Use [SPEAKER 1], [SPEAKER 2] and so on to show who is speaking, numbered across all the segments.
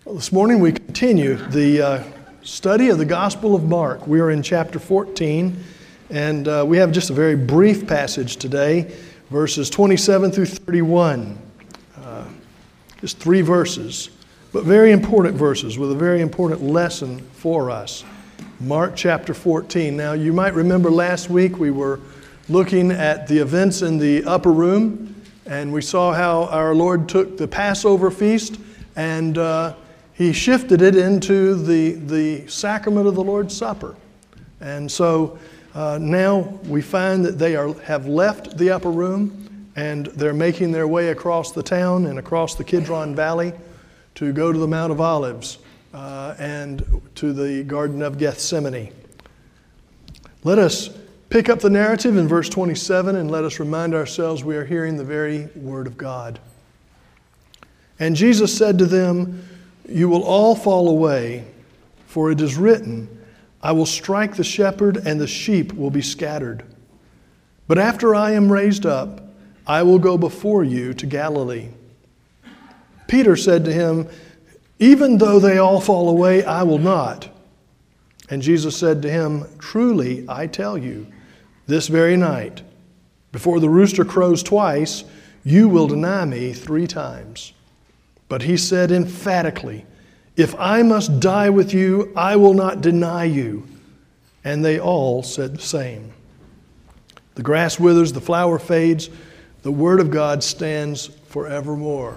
[SPEAKER 1] Well, this morning we continue the study of the Gospel of Mark. We are in chapter 14, and we have just a very brief passage today, verses 27 through 31. Just 3 verses, but very important verses with a very important lesson for us. Mark chapter 14. Now, you might remember last week we were looking at the events in the upper room, and we saw how our Lord took the Passover feast and He shifted it into the sacrament of the Lord's Supper. And so now we find that they have left the upper room and they're making their way across the town and across the Kidron Valley to go to the Mount of Olives and to the Garden of Gethsemane. Let us pick up the narrative in verse 27 and let us remind ourselves we are hearing the very Word of God. And Jesus said to them, "You will all fall away, for it is written, I will strike the shepherd and the sheep will be scattered. But after I am raised up, I will go before you to Galilee." Peter said to him, "Even though they all fall away, I will not." And Jesus said to him, "Truly, I tell you, this very night, before the rooster crows twice, you will deny me 3 times. But he said emphatically, "If I must die with you, I will not deny you." And they all said the same. The grass withers, the flower fades, the word of God stands forevermore.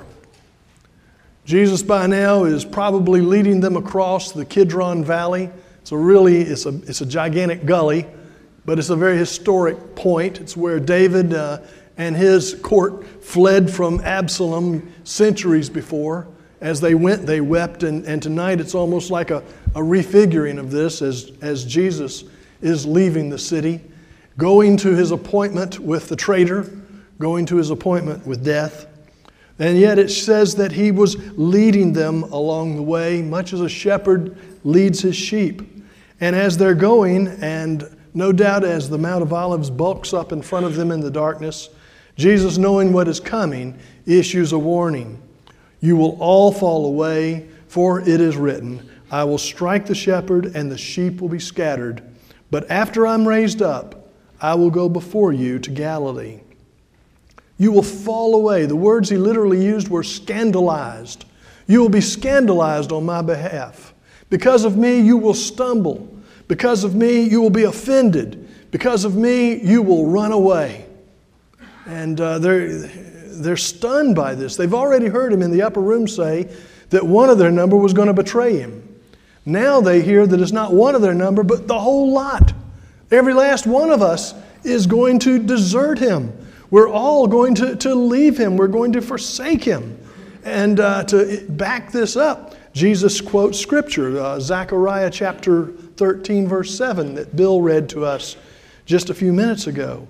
[SPEAKER 1] Jesus by now is probably leading them across the Kidron Valley. It's a gigantic gully, but it's a very historic point. It's where David and his court fled from Absalom centuries before. As they went, they wept, and tonight it's almost like a refiguring of this as Jesus is leaving the city, going to his appointment with the traitor, going to his appointment with death. And yet it says that he was leading them along the way, much as a shepherd leads his sheep. And as they're going, and no doubt as the Mount of Olives bulks up in front of them in the darkness, Jesus, knowing what is coming, issues a warning. "You will all fall away, for it is written, I will strike the shepherd and the sheep will be scattered. But after I'm raised up, I will go before you to Galilee." You will fall away. The words he literally used were scandalized. You will be scandalized on my behalf. Because of me, you will stumble. Because of me, you will be offended. Because of me, you will run away. And they're stunned by this. They've already heard him in the upper room say that one of their number was going to betray him. Now they hear that it's not one of their number, but the whole lot. Every last one of us is going to desert him. We're all going to leave him. We're going to forsake him. And to back this up, Jesus quotes Scripture, Zechariah chapter 13, verse 7, that Bill read to us just a few minutes ago.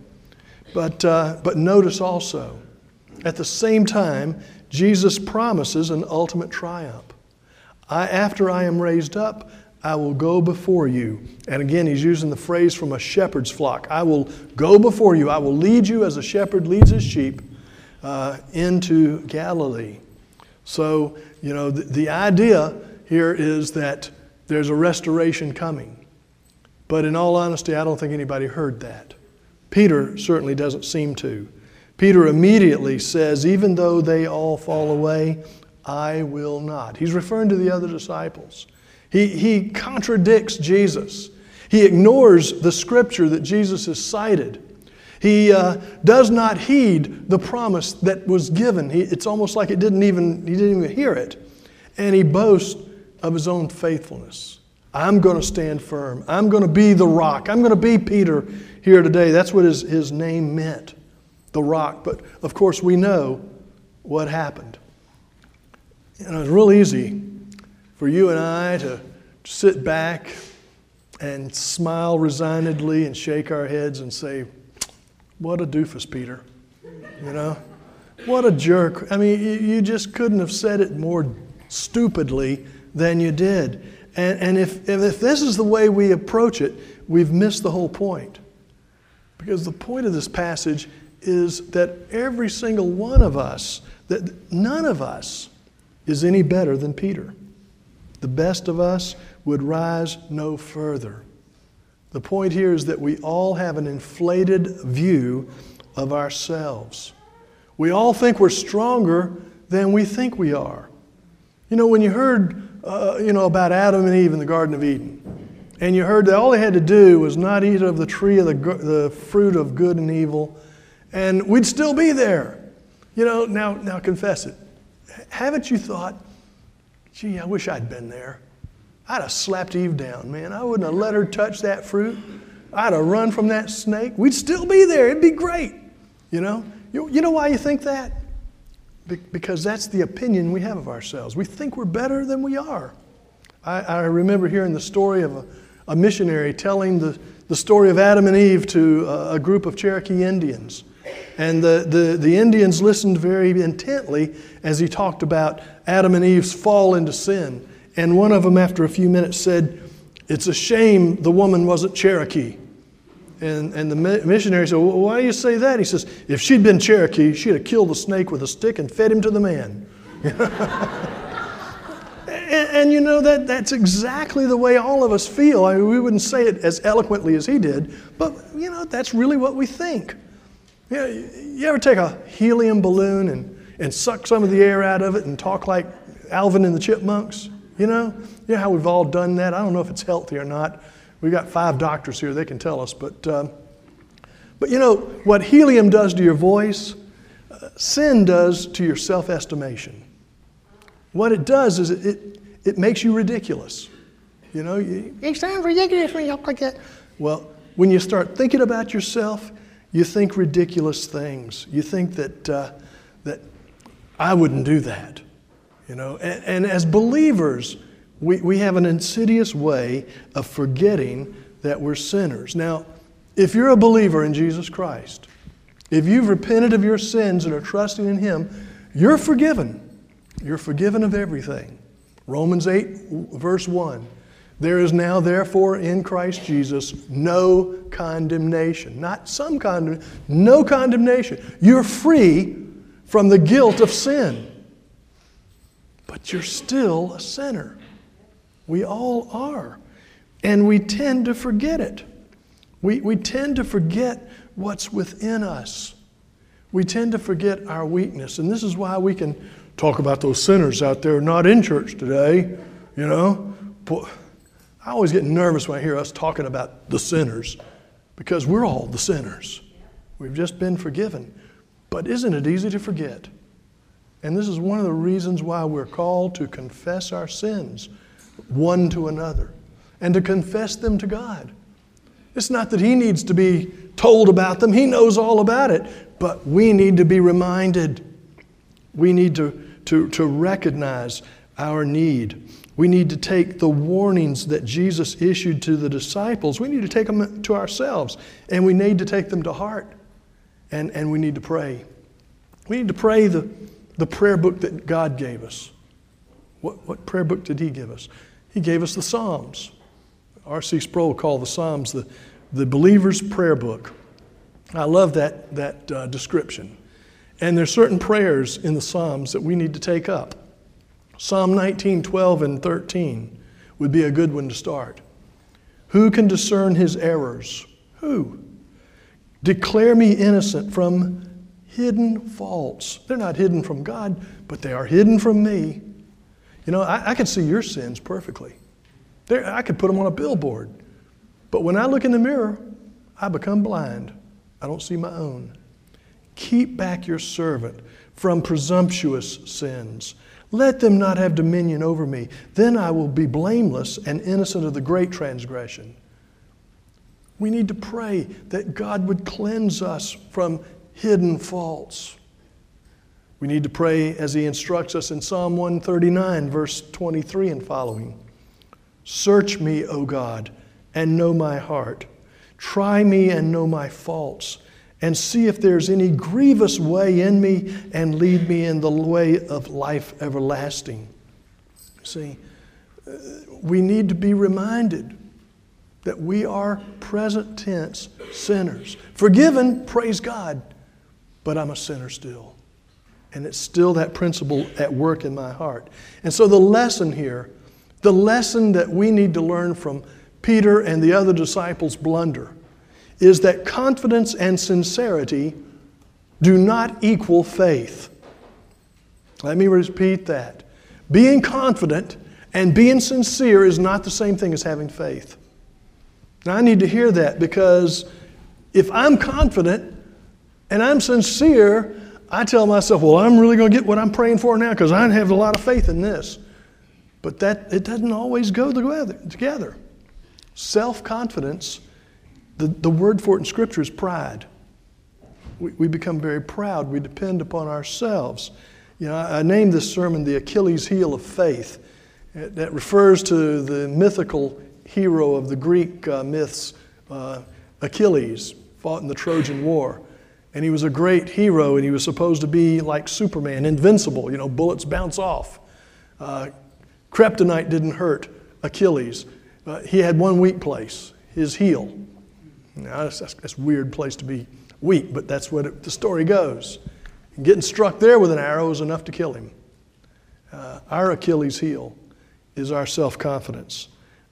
[SPEAKER 1] But notice also, at the same time, Jesus promises an ultimate triumph. After I am raised up, I will go before you. And again, he's using the phrase from a shepherd's flock. I will go before you. I will lead you as a shepherd leads his sheep into Galilee. So, the idea here is that there's a restoration coming. But in all honesty, I don't think anybody heard that. Peter certainly doesn't seem to. Peter immediately says, "Even though they all fall away, I will not." He's referring to the other disciples. He contradicts Jesus. He ignores the Scripture that Jesus has cited. He does not heed the promise that was given. It's almost like he didn't even hear it. And he boasts of his own faithfulness. "I'm going to stand firm. I'm going to be the rock. I'm going to be Peter here today." That's what his name meant, the rock. But of course we know what happened. It's real easy for you and I to sit back and smile resignedly and shake our heads and say, "What a doofus, Peter." What a jerk. I mean, you just couldn't have said it more stupidly than you did. And if this is the way we approach it, we've missed the whole point. Because the point of this passage is that every single one of us, that none of us is any better than Peter. the best of us, would rise no further. The point here is that we all have an inflated view of ourselves. We all think we're stronger than we think we are. You know, when you heard, about Adam and Eve in the Garden of Eden, and you heard that all they had to do was not eat of the tree of the fruit of good and evil, and we'd still be there. You know, now confess it. Haven't you thought, gee, I wish I'd been there. I'd have slapped Eve down, man. I wouldn't have let her touch that fruit. I'd have run from that snake. We'd still be there. It'd be great. You know? You know why you think that? Because that's the opinion we have of ourselves. We think we're better than we are. I remember hearing the story of a missionary telling the story of Adam and Eve to a group of Cherokee Indians. And the Indians listened very intently as he talked about Adam and Eve's fall into sin. And one of them, after a few minutes, said, "It's a shame the woman wasn't Cherokee." And the missionary said, "Well, why do you say that?" He says, "If she'd been Cherokee, she'd have killed the snake with a stick and fed him to the man." And you know, that's exactly the way all of us feel. I mean, we wouldn't say it as eloquently as he did, but you know, that's really what we think. You ever take a helium balloon and suck some of the air out of it and talk like Alvin and the Chipmunks? You know how we've all done that. I don't know if it's healthy or not. We've got 5 doctors here, they can tell us. But you know, what helium does to your voice, sin does to your self-estimation. What it does is it makes you ridiculous. You know, it sounds ridiculous when you talk like that. Well, when you start thinking about yourself, you think ridiculous things. You think that I wouldn't do that. You know, and as believers, we have an insidious way of forgetting that we're sinners. Now, if you're a believer in Jesus Christ, if you've repented of your sins and are trusting in Him, you're forgiven. You're forgiven of everything. Romans 8, verse 1. There is now, therefore, in Christ Jesus, no condemnation. Not some condemnation, no condemnation. You're free from the guilt of sin. But you're still a sinner. We all are. And we tend to forget it. We tend to forget what's within us. We tend to forget our weakness. And this is why we can talk about those sinners out there not in church today. You know, I always get nervous when I hear us talking about the sinners, because we're all the sinners. We've just been forgiven. But isn't it easy to forget? And this is one of the reasons why we're called to confess our sins one to another and to confess them to God. It's not that He needs to be told about them. He knows all about it. But we need to be reminded. We need to recognize our need. We need to take the warnings that Jesus issued to the disciples. We need to take them to ourselves. And we need to take them to heart. And we need to pray. We need to pray the prayer book that God gave us. What prayer book did He give us? He gave us the Psalms. R.C. Sproul called the Psalms the believer's prayer book. I love that description. And there's certain prayers in the Psalms that we need to take up. Psalm 19, 12, and 13 would be a good one to start. Who can discern his errors? Who? Declare me innocent from hidden faults. They're not hidden from God, but they are hidden from me. You know, I can see your sins perfectly. I could put them on a billboard. But when I look in the mirror, I become blind. I don't see my own. Keep back your servant from presumptuous sins. Let them not have dominion over me. Then I will be blameless and innocent of the great transgression. We need to pray that God would cleanse us from hidden faults. We need to pray as He instructs us in Psalm 139, verse 23 and following. Search me, O God, and know my heart. Try me and know my faults, and see if there's any grievous way in me, and lead me in the way of life everlasting. See, we need to be reminded that we are present tense sinners. Forgiven, praise God, but I'm a sinner still. And it's still that principle at work in my heart. And so the lesson here The lesson that we need to learn from Peter and the other disciples' blunder is that confidence and sincerity do not equal faith. Let me repeat that. Being confident and being sincere is not the same thing as having faith. Now I need to hear that, because if I'm confident and I'm sincere, I tell myself, well, I'm really going to get what I'm praying for now because I have a lot of faith in this. But it doesn't always go together. Self-confidence, the word for it in Scripture is pride. We become very proud. We depend upon ourselves. You know, I named this sermon the Achilles heel of faith. That refers to the mythical hero of the Greek myths, Achilles, fought in the Trojan War. And he was a great hero, and he was supposed to be like Superman, invincible. You know, bullets bounce off. Kryptonite didn't hurt Achilles. He had one weak place, his heel. Now, that's a weird place to be weak, but that's what the story goes. And getting struck there with an arrow is enough to kill him. Our Achilles heel is our self-confidence,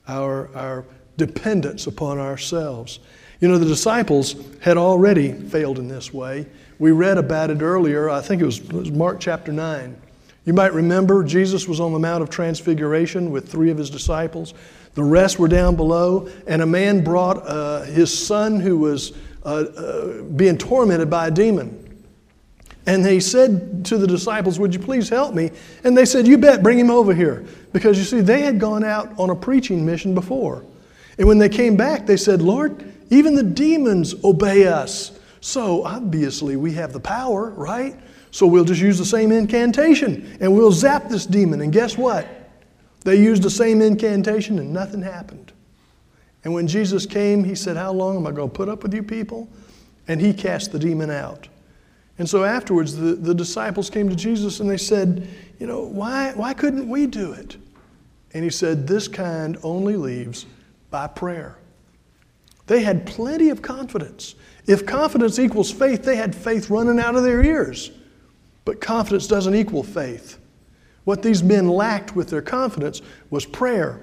[SPEAKER 1] our dependence upon ourselves. You know, the disciples had already failed in this way. We read about it earlier. I think it was Mark chapter 9. You might remember Jesus was on the Mount of Transfiguration with 3 of his disciples. The rest were down below, and a man brought his son who was being tormented by a demon. And he said to the disciples, would you please help me? And they said, you bet, bring him over here. Because you see, they had gone out on a preaching mission before. And when they came back, they said, Lord, even the demons obey us. So obviously we have the power, right? So we'll just use the same incantation and we'll zap this demon. And guess what? They used the same incantation and nothing happened. And when Jesus came, he said, how long am I going to put up with you people? And he cast the demon out. And so afterwards, the disciples came to Jesus and they said, you know, why couldn't we do it? And he said, this kind only leaves by prayer. They had plenty of confidence. If confidence equals faith, they had faith running out of their ears. But confidence doesn't equal faith. What these men lacked with their confidence was prayer,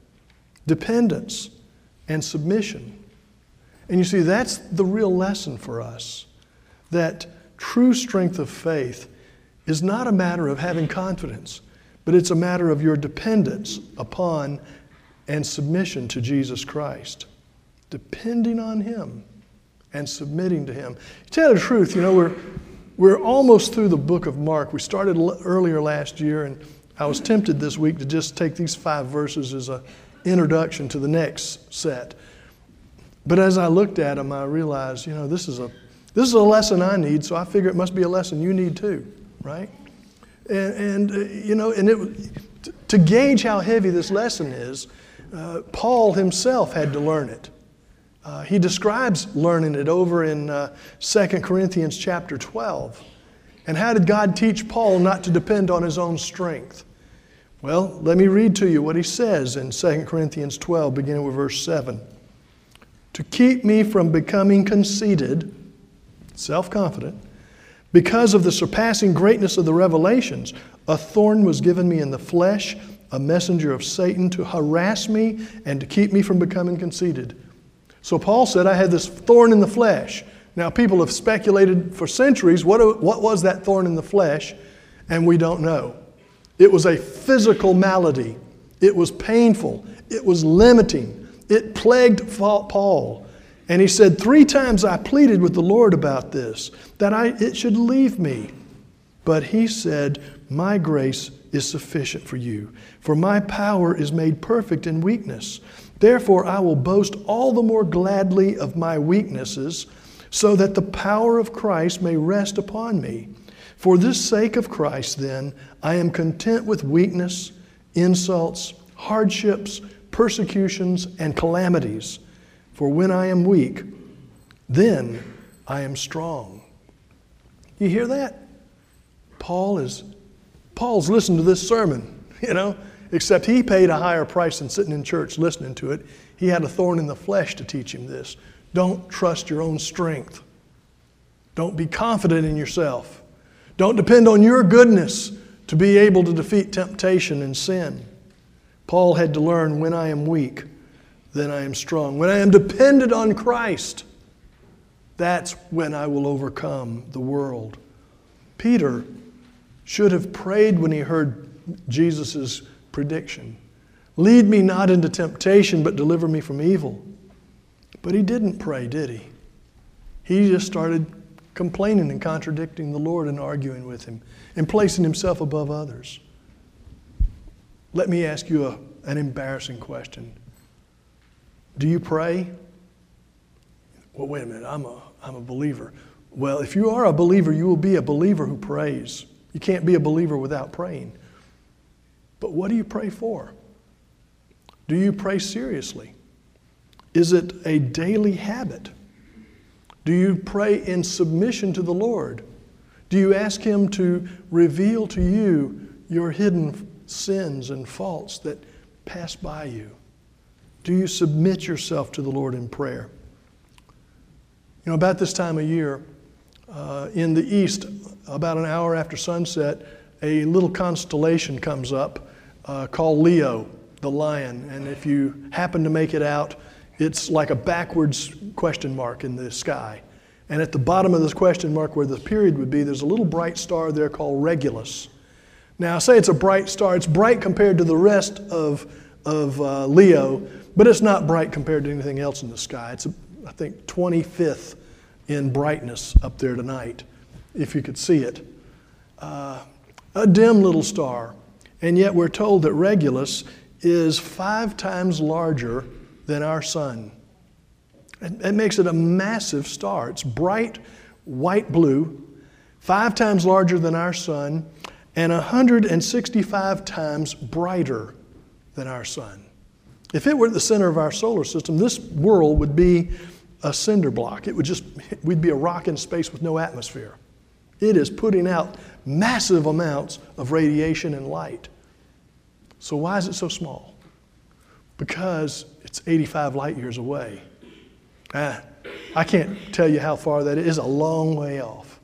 [SPEAKER 1] dependence, and submission. And you see, that's the real lesson for us, that true strength of faith is not a matter of having confidence, but it's a matter of your dependence upon and submission to Jesus Christ. Depending on Him and submitting to Him. To tell the truth, you know, we're almost through the book of Mark. We started earlier last year, and I was tempted this week to just take these 5 verses as an introduction to the next set. But as I looked at them, I realized, you know, this is a lesson I need, so I figure it must be a lesson you need too, right? And to gauge how heavy this lesson is, Paul himself had to learn it. He describes learning it over in 2 Corinthians chapter 12. And how did God teach Paul not to depend on his own strength? Well, let me read to you what he says in 2 Corinthians 12, beginning with verse 7. To keep me from becoming conceited, self-confident, because of the surpassing greatness of the revelations, a thorn was given me in the flesh, a messenger of Satan to harass me and to keep me from becoming conceited. So Paul said, I had this thorn in the flesh. Now people have speculated for centuries, what was that thorn in the flesh? And we don't know. It was a physical malady. It was painful. It was limiting. It plagued Paul. And he said, 3 times I pleaded with the Lord about this, that it should leave me. But he said, my grace is sufficient for you, for my power is made perfect in weakness. Therefore I will boast all the more gladly of my weaknesses, so that the power of Christ may rest upon me. For this sake of Christ, then, I am content with weakness, insults, hardships, persecutions, and calamities. For when I am weak, then I am strong. You hear that? Paul's listened to this sermon, except he paid a higher price than sitting in church listening to it. He had a thorn in the flesh to teach him this. Don't trust your own strength. Don't be confident in yourself. Don't depend on your goodness to be able to defeat temptation and sin. Paul had to learn, when I am weak, then I am strong. When I am dependent on Christ, that's when I will overcome the world. Peter should have prayed when he heard Jesus' prediction. Lead me not into temptation, but deliver me from evil. But he didn't pray, did he? He just started complaining and contradicting the Lord and arguing with him and placing himself above others. Let me ask you an embarrassing question. Do you pray? Well, wait a minute, I'm a believer. Well, if you are a believer, you will be a believer who prays. You can't be a believer without praying. But what do you pray for? Do you pray seriously? Is it a daily habit? Do you pray in submission to the Lord? Do you ask Him to reveal to you your hidden sins and faults that pass by you? Do you submit yourself to the Lord in prayer? You know, about this time of year, in the east, about an hour after sunset, a little constellation comes up called Leo, the lion. And if you happen to make it out, it's like a backwards question mark in the sky. And at the bottom of this question mark where the period would be, there's a little bright star there called Regulus. Now, I say it's a bright star. It's bright compared to the rest of Leo, but it's not bright compared to anything else in the sky. It's, I think, 25th in brightness up there tonight, if you could see it. A dim little star. And yet we're told that Regulus is 5 times larger than our sun. It makes it a massive star. It's bright white blue, 5 times larger than our sun, and 165 times brighter than our sun. If it were at the center of our solar system, this world would be a cinder block. We'd be a rock in space with no atmosphere. It is putting out massive amounts of radiation and light. So why is it so small? Because it's 85 light years away. I can't tell you how far that is. A long way off.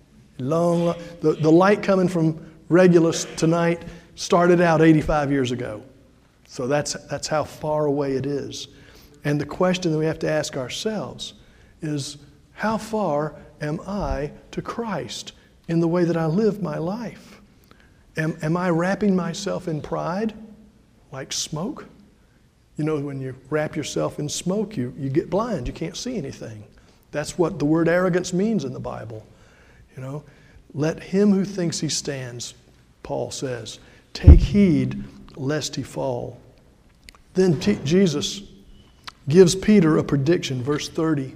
[SPEAKER 1] The light coming from Regulus tonight started out 85 years ago. So that's how far away it is. And the question that we have to ask ourselves is, how far am I to Christ in the way that I live my life? Am I wrapping myself in pride like smoke? You know, when you wrap yourself in smoke, you get blind. You can't see anything. That's what the word arrogance means in the Bible. You know, let him who thinks he stands, Paul says, take heed lest he fall. Then Jesus gives Peter a prediction, verse 30.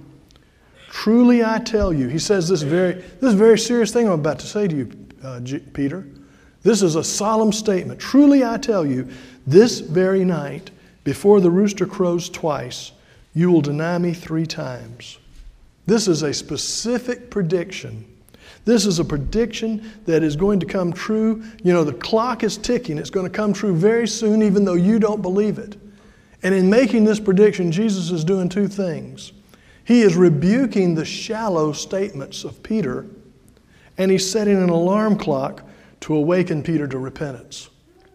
[SPEAKER 1] Truly I tell you, he says this very serious thing I'm about to say to you, Peter. This is a solemn statement. Truly I tell you, this very night, before the rooster crows twice, you will deny me 3 times. This is a specific prediction. This is a prediction that is going to come true. You know, the clock is ticking. It's going to come true very soon, even though you don't believe it. And in making this prediction, Jesus is doing 2 things. He is rebuking the shallow statements of Peter, and he's setting an alarm clock to awaken Peter to repentance.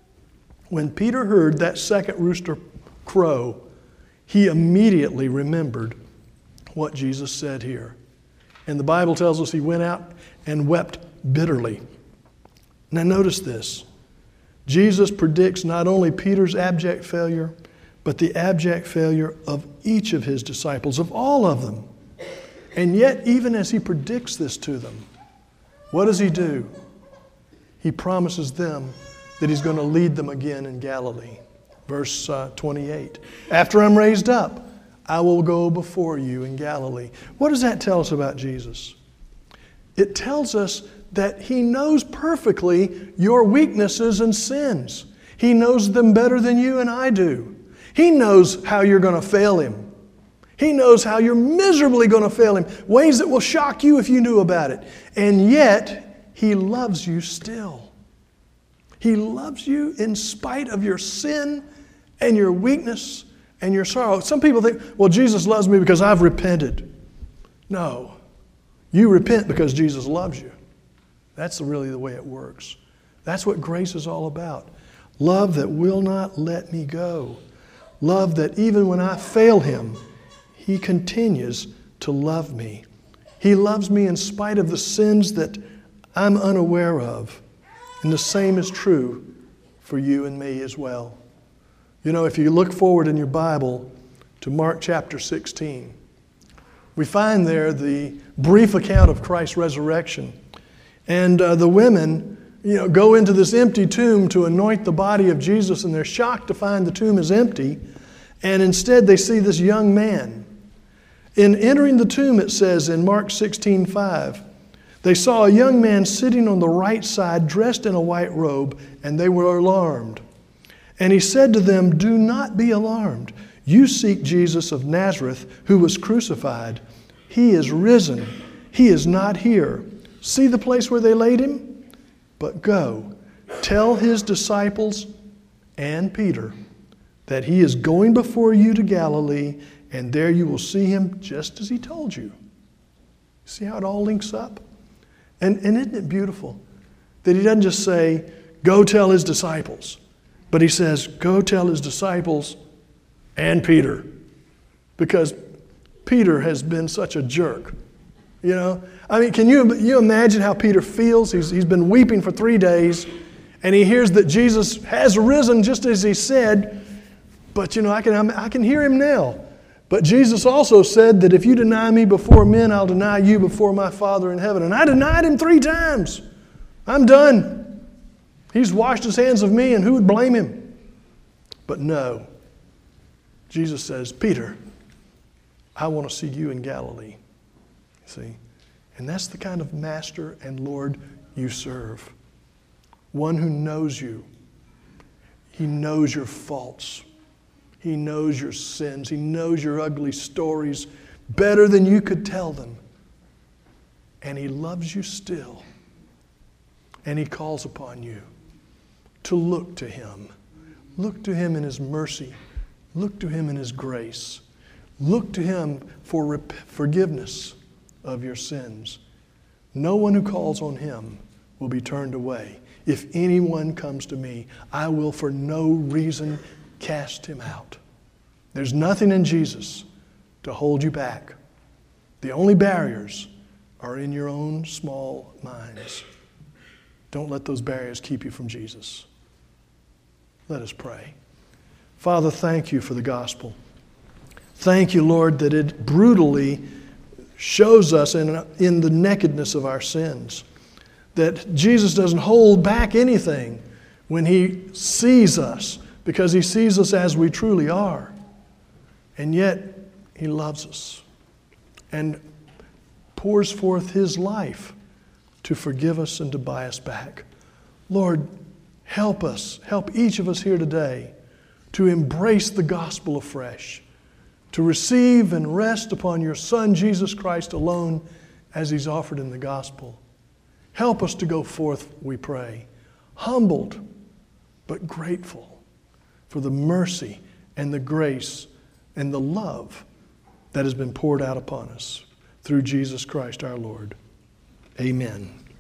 [SPEAKER 1] When Peter heard that second rooster crow, he immediately remembered what Jesus said here. And the Bible tells us he went out and wept bitterly. Now notice this. Jesus predicts not only Peter's abject failure, but the abject failure of each of his disciples, of all of them. And yet, even as he predicts this to them, what does he do? He promises them that he's going to lead them again in Galilee. Verse 28. After I'm raised up, I will go before you in Galilee. What does that tell us about Jesus? It tells us that he knows perfectly your weaknesses and sins. He knows them better than you and I do. He knows how you're going to fail him. He knows how you're miserably going to fail him, ways that will shock you if you knew about it. And yet, he loves you still. He loves you in spite of your sin and your weakness and your sorrow. Some people think, well, Jesus loves me because I've repented. No. You repent because Jesus loves you. That's really the way it works. That's what grace is all about. Love that will not let me go. Love that even when I fail Him, He continues to love me. He loves me in spite of the sins that I'm unaware of. And the same is true for you and me as well. You know, if you look forward in your Bible to Mark chapter 16, we find there the brief account of Christ's resurrection. And the women, go into this empty tomb to anoint the body of Jesus, and they're shocked to find the tomb is empty. And instead they see this young man. In entering the tomb, it says in Mark 16:5, they saw a young man sitting on the right side, dressed in a white robe, and they were alarmed. And he said to them, "Do not be alarmed. You seek Jesus of Nazareth, who was crucified. He is risen. He is not here. See the place where they laid Him? But go, tell His disciples and Peter that He is going before you to Galilee, and there you will see Him just as He told you." See how it all links up? And isn't it beautiful that He doesn't just say, "Go tell His disciples," but He says, "Go tell His disciples and Peter," because Peter has been such a jerk. Can you imagine how Peter feels? He's been weeping for 3 days, and he hears that Jesus has risen just as He said. But I can hear him now. But Jesus also said that if you deny me before men, I'll deny you before my Father in heaven. And I denied Him 3 times. I'm done. He's washed His hands of me, and who would blame Him? But no. Jesus says, "Peter, I want to see you in Galilee." See? And that's the kind of Master and Lord you serve. One who knows you. He knows your faults. He knows your sins. He knows your ugly stories better than you could tell them. And He loves you still. And He calls upon you to look to Him. Look to Him in His mercy. Look to Him in His grace. Look to Him for forgiveness of your sins. No one who calls on Him will be turned away. If anyone comes to me, I will for no reason cast him out. There's nothing in Jesus to hold you back. The only barriers are in your own small minds. Don't let those barriers keep you from Jesus. Let us pray. Father, thank You for the gospel. Thank You, Lord, that it brutally shows us in the nakedness of our sins that Jesus doesn't hold back anything when He sees us, because He sees us as we truly are. And yet He loves us and pours forth His life to forgive us and to buy us back. Lord, help us, help each of us here today to embrace the gospel afresh, to receive and rest upon Your Son, Jesus Christ alone, as He's offered in the gospel. Help us to go forth, we pray, humbled but grateful for the mercy and the grace and the love that has been poured out upon us through Jesus Christ our Lord. Amen.